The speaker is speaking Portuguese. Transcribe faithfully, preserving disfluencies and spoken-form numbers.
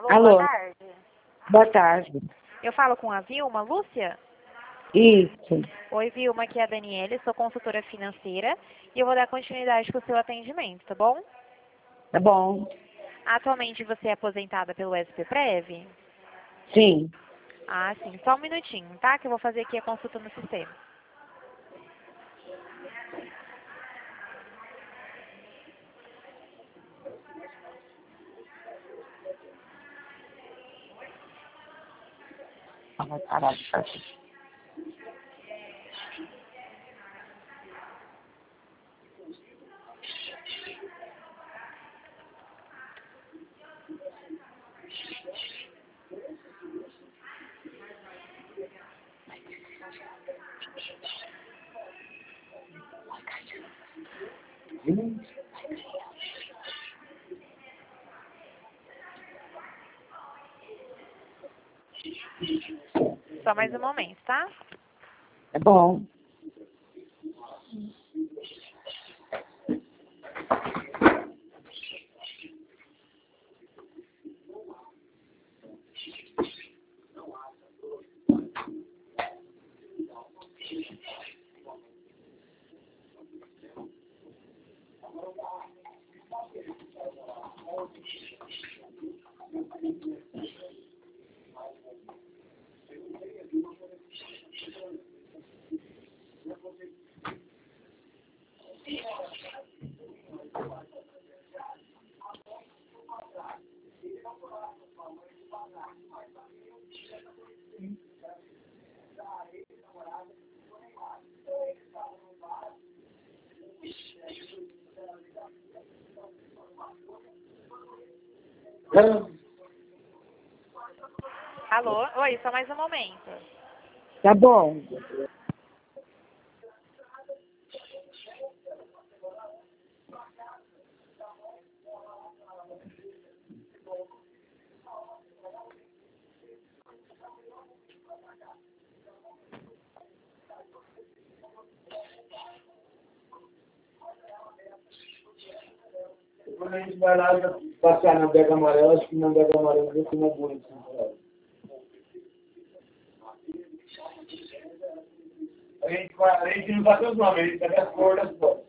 Alô, Alô. boa tarde. Boa tarde. Eu falo com a Vilma, Lúcia? Isso. Oi, Vilma, aqui é a Daniele, sou consultora financeira e eu vou dar continuidade com o seu atendimento, tá bom? Tá bom. Atualmente você é aposentada pelo S P Prev? Sim. Ah, sim. Só um minutinho, tá? Que eu vou fazer aqui a consulta no sistema. Ah, vai parar de fazer. Hum. Só mais um momento, tá? É bom. Alô? Oi, só mais um momento. Tá bom. Quando a gente vai lá passear na Bega Amarela, acho que na Bega Amarela vai ser uma boa. A gente, vai, a gente não bateu os nomes, a gente sabe as cores das fotos.